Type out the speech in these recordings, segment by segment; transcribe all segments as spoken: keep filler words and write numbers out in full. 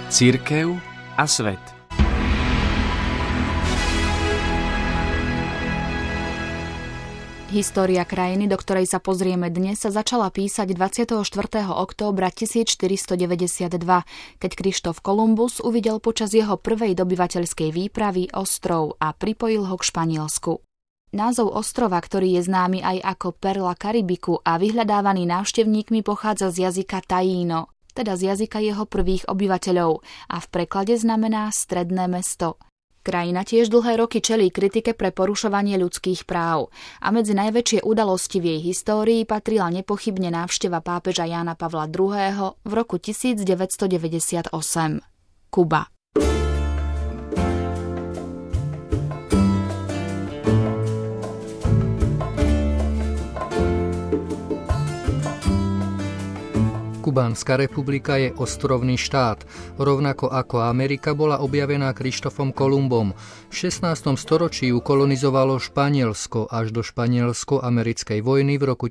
Cirkev a svet. História krajiny, do ktorej sa pozrieme dnes, sa začala písať dvadsiateho štvrtého októbra tisícštyristodeväťdesiatdva, keď Krištof Kolumbus uvidel počas jeho prvej dobyvateľskej výpravy ostrov a pripojil ho k Španielsku. Názov ostrova, ktorý je známy aj ako Perla Karibiku a vyhľadávaný návštevníkmi, pochádza z jazyka Taíno, teda z jazyka jeho prvých obyvateľov, a v preklade znamená stredné mesto. Krajina tiež dlhé roky čelí kritike pre porušovanie ľudských práv a medzi najväčšie udalosti v jej histórii patrila nepochybne návšteva pápeža Jána Pavla druhého. v roku tisícdeväťstodeväťdesiatosem. Kuba. Kubánska republika je ostrovný štát. Rovnako ako Amerika bola objavená Krištofom Kolumbom. V šestnástom storočí ju kolonizovalo Španielsko až do španielsko-americkej vojny v roku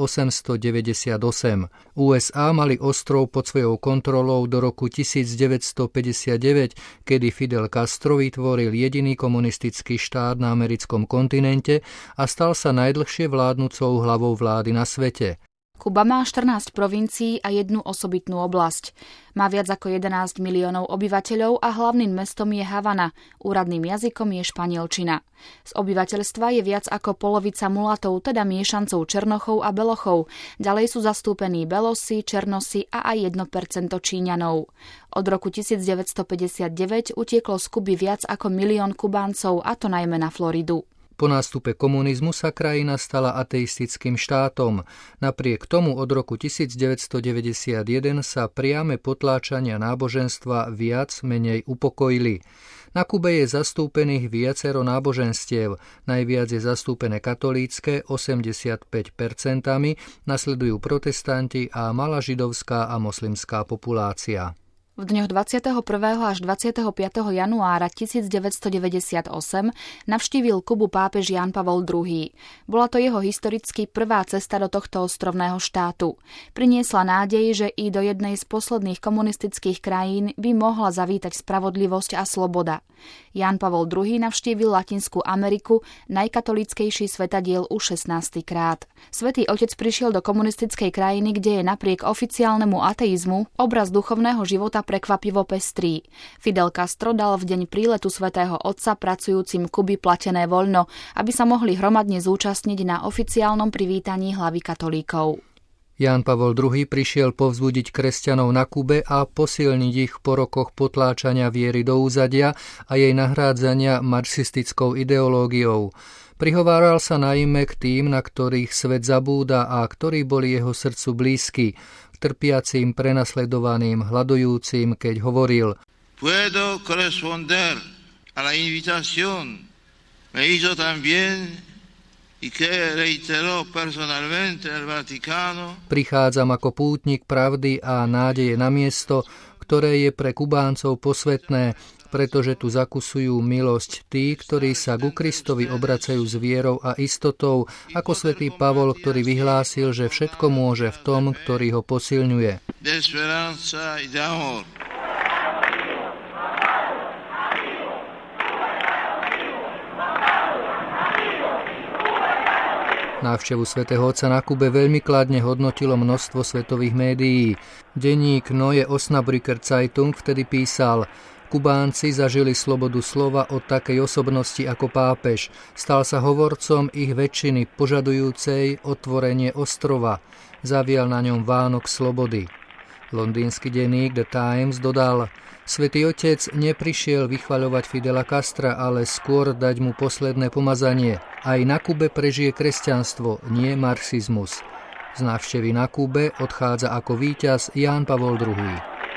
tisícosemstodeväťdesiatosem. ú es á mali ostrov pod svojou kontrolou do roku tisícdeväťstopäťdesiatdeväť, kedy Fidel Castro vytvoril jediný komunistický štát na americkom kontinente a stal sa najdlhšie vládnucou hlavou vlády na svete. Kuba má štrnásť provincií a jednu osobitnú oblasť. Má viac ako jedenásť miliónov obyvateľov a hlavným mestom je Havana, úradným jazykom je španielčina. Z obyvateľstva je viac ako polovica mulatov, teda miešancov černochov a belochov. Ďalej sú zastúpení belosi, černosi a aj jedno percento Číňanov. Od roku tisícdeväťstopäťdesiatdeväť utieklo z Kuby viac ako milión Kubáncov, a to najmä na Floridu. Po nástupe komunizmu sa krajina stala ateistickým štátom. Napriek tomu od roku tisícdeväťstodeväťdesiatjeden sa priame potláčania náboženstva viac menej upokojili. Na Kube je zastúpených viacero náboženstiev. Najviac je zastúpené katolícke osemdesiatpäť percent, nasledujú protestanti a malá židovská a moslimská populácia. V dňoch dvadsiateho prvého až dvadsiateho piateho januára tisícdeväťstodeväťdesiatosem navštívil Kubu pápež Ján Pavol druhý. Bola to jeho historicky prvá cesta do tohto ostrovného štátu. Priniesla nádej, že i do jednej z posledných komunistických krajín by mohla zavítať spravodlivosť a sloboda. Ján Pavol druhý navštívil Latinskú Ameriku, najkatolíckejší svetadiel už šestnásty krát. Svätý Otec prišiel do komunistickej krajiny, kde je napriek oficiálnemu ateizmu obraz duchovného života prekvapivo pestrý. Fidel Castro dal v deň príletu svätého Otca pracujúcim Kuby platené voľno, aby sa mohli hromadne zúčastniť na oficiálnom privítaní hlavy katolíkov. Ján Pavol druhý prišiel povzbudiť kresťanov na Kube a posilniť ich po rokoch potláčania viery do úzadia a jej nahrádzania marxistickou ideológiou. Prihováral sa najmä k tým, na ktorých svet zabúda a ktorí boli jeho srdcu blízky, trpiacím, prenasledovaným, hladujúcim, keď hovoril: Puedo corresponder a la invitación me hizo también y que reiteró personalmente el Vaticano. Prichádzam ako pútnik pravdy a nádeje na miesto, ktoré je pre Kubáncov posvätné, pretože tu zakusujú milosť tí, ktorí sa ku Kristovi obracajú s vierou a istotou, ako svätý Pavol, ktorý vyhlásil, že všetko môže v tom, ktorý ho posilňuje. Návštevu svätého Otca na Kube veľmi kladne hodnotilo množstvo svetových médií. Denník Neue Osnabrücker Zeitung vtedy písal: Kubánci zažili slobodu slova od takej osobnosti ako pápež. Stal sa hovorcom ich väčšiny požadujúcej otvorenie ostrova. Zavial na ňom vánok slobody. Londýnsky denník The Times dodal: Svätý Otec neprišiel vychvaľovať Fidela Castra, ale skôr dať mu posledné pomazanie. Aj na Kube prežije kresťanstvo, nie marxizmus. Z návštevy na Kube odchádza ako víťaz Ján Pavol druhý.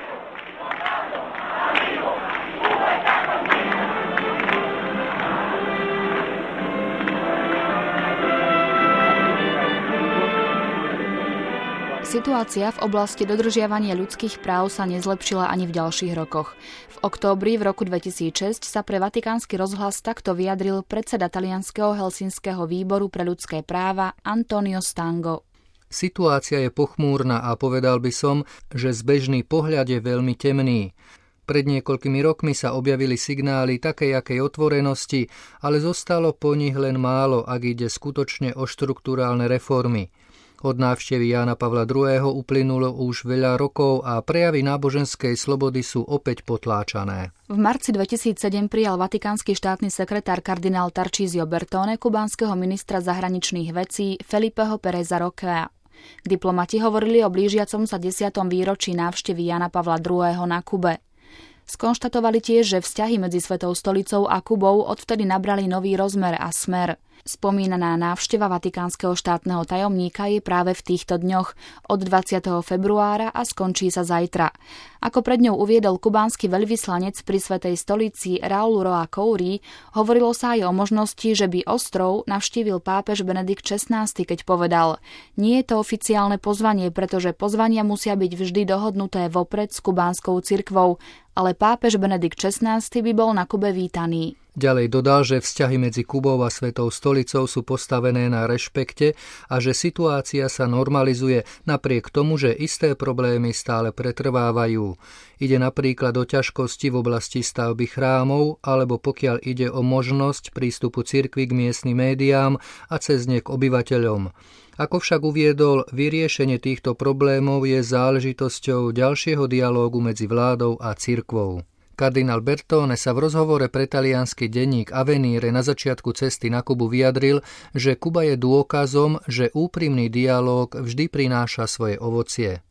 Situácia v oblasti dodržiavania ľudských práv sa nezlepšila ani v ďalších rokoch. V októbri v roku dvetisícšesť sa pre Vatikánsky rozhlas takto vyjadril predseda talianskeho Helsinského výboru pre ľudské práva Antonio Stango. Situácia je pochmúrna a povedal by som, že zbežný pohľad je veľmi temný. Pred niekoľkými rokmi sa objavili signály takej akej otvorenosti, ale zostalo po nich len málo, ak ide skutočne o štrukturálne reformy. Od návštevy Jána Pavla druhého. uplynulo už veľa rokov a prejavy náboženskej slobody sú opäť potláčané. V marci dvetisícsedem prijal vatikánsky štátny sekretár kardinál Tarcísio Bertone kubánskeho ministra zahraničných vecí Felipeho Pereza Roquea. Diplomati hovorili o blížiacom sa desiatom výročí návštevy Jána Pavla druhého. na Kube. Skonštatovali tiež, že vzťahy medzi Svetou stolicou a Kubou odvtedy nabrali nový rozmer a smer. Spomínaná návšteva vatikánskeho štátneho tajomníka je práve v týchto dňoch od dvadsiateho februára a skončí sa zajtra. Ako pred ňou uviedol kubánsky veľvyslanec pri Svätej stolici Raúl Roa Coury, hovorilo sa aj o možnosti, že by ostrov navštívil pápež Benedikt šestnásty, keď povedal: nie je to oficiálne pozvanie, pretože pozvania musia byť vždy dohodnuté vopred s kubánskou cirkvou, ale pápež Benedikt šestnásty by bol na Kube vítaný. Ďalej dodal, že vzťahy medzi Kubou a Svetou stolicou sú postavené na rešpekte a že situácia sa normalizuje napriek tomu, že isté problémy stále pretrvávajú. Ide napríklad o ťažkosti v oblasti stavby chrámov alebo pokiaľ ide o možnosť prístupu cirkvi k miestnym médiám a cez ne k obyvateľom. Ako však uviedol, vyriešenie týchto problémov je záležitosťou ďalšieho dialógu medzi vládou a cirkvou. Kardinál Bertone sa v rozhovore pre taliansky denník Avvenire na začiatku cesty na Kubu vyjadril, že Kuba je dôkazom, že úprimný dialóg vždy prináša svoje ovocie.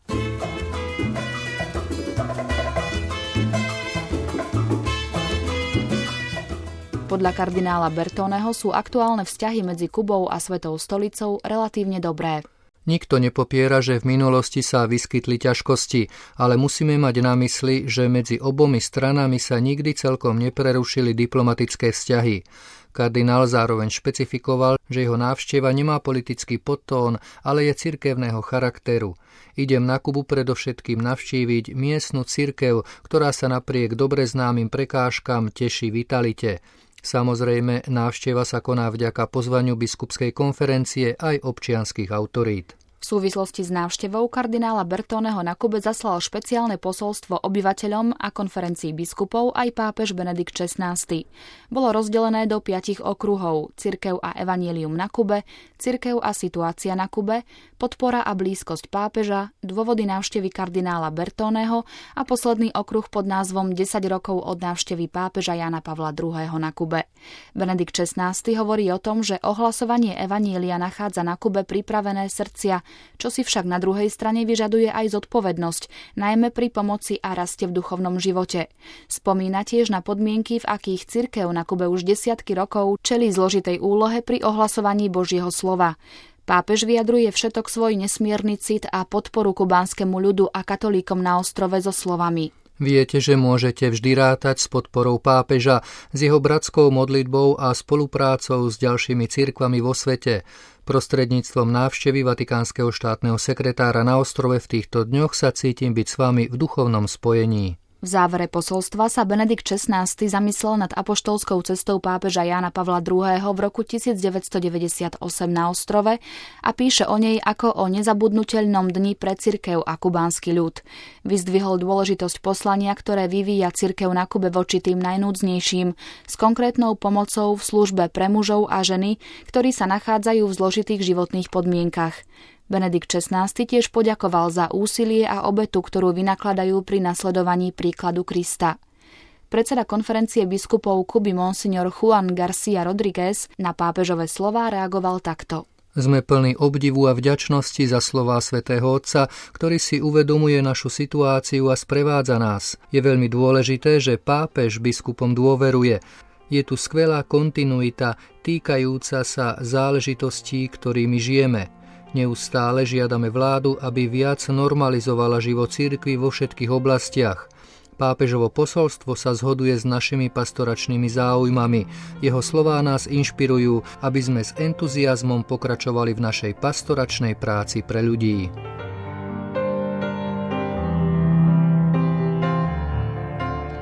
Podľa kardinála Bertoneho sú aktuálne vzťahy medzi Kubou a Svetou stolicou relatívne dobré. Nikto nepopiera, že v minulosti sa vyskytli ťažkosti, ale musíme mať na mysli, že medzi obomi stranami sa nikdy celkom neprerušili diplomatické vzťahy. Kardinál zároveň špecifikoval, že jeho návšteva nemá politický podtón, ale je cirkevného charakteru. Idem na Kubu predovšetkým navštíviť miestnu cirkev, ktorá sa napriek dobre známym prekážkam teší vitalite. Samozrejme, návšteva sa koná vďaka pozvaniu biskupskej konferencie aj občianskych autorít. V súvislosti s návštevou kardinála Bertoneho na Kube zaslal špeciálne posolstvo obyvateľom a konferencii biskupov aj pápež Benedikt šestnásty. Bolo rozdelené do piatich okruhov: cirkev a evanjelium na Kube, cirkev a situácia na Kube, podpora a blízkosť pápeža, dôvody návštevy kardinála Bertoneho a posledný okruh pod názvom desať rokov od návštevy pápeža Jána Pavla druhého. na Kube. Benedikt šestnásty hovorí o tom, že ohlasovanie evanjelia nachádza na Kube pripravené srdcia, čo si však na druhej strane vyžaduje aj zodpovednosť, najmä pri pomoci a raste v duchovnom živote. Spomína tiež na podmienky, v akých cirkev na Kube už desiatky rokov čelí zložitej úlohe pri ohlasovaní Božieho slova. Pápež vyjadruje všetok svoj nesmierny cit a podporu kubánskemu ľudu a katolíkom na ostrove so slovami: Viete, že môžete vždy rátať s podporou pápeža, s jeho bratskou modlitbou a spoluprácou s ďalšími cirkvami vo svete. Prostredníctvom návštevy vatikánskeho štátneho sekretára na ostrove v týchto dňoch sa cítim byť s vami v duchovnom spojení. V závere posolstva sa Benedikt šestnásty zamyslel nad apoštolskou cestou pápeža Jána Pavla druhého. v roku devätnásťstodeväťdesiatosem na ostrove a píše o nej ako o nezabudnuteľnom dni pre cirkev a kubánsky ľud. Vyzdvihol dôležitosť poslania, ktoré vyvíja cirkev na Kube voči tým najnúdznejším, s konkrétnou pomocou v službe pre mužov a ženy, ktorí sa nachádzajú v zložitých životných podmienkach. Benedikt šestnásty tiež poďakoval za úsilie a obetu, ktorú vynakladajú pri nasledovaní príkladu Krista. Predseda konferencie biskupov Kuby monsignor Juan García Rodríguez na pápežové slová reagoval takto: Sme plní obdivu a vďačnosti za slová svätého Otca, ktorý si uvedomuje našu situáciu a sprevádza nás. Je veľmi dôležité, že pápež biskupom dôveruje. Je tu skvelá kontinuita týkajúca sa záležitostí, ktorými žijeme. Neustále žiadame vládu, aby viac normalizovala život cirkvi vo všetkých oblastiach. Pápežovo posolstvo sa zhoduje s našimi pastoračnými záujmami. Jeho slová nás inšpirujú, aby sme s entuziazmom pokračovali v našej pastoračnej práci pre ľudí.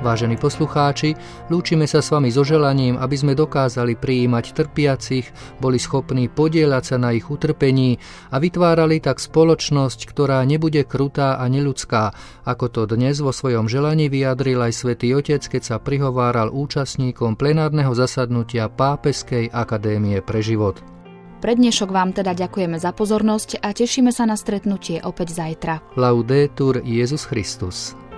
Vážení poslucháči, lúčime sa s vami so želaním, aby sme dokázali prijímať trpiacich, boli schopní podieľať sa na ich utrpení a vytvárali tak spoločnosť, ktorá nebude krutá a neľudská, ako to dnes vo svojom želaní vyjadril aj Svätý Otec, keď sa prihováral účastníkom plenárneho zasadnutia Pápežskej akadémie pre život. Pre dnešok vám teda ďakujeme za pozornosť a tešíme sa na stretnutie opäť zajtra. Laudetur Jesus Christus.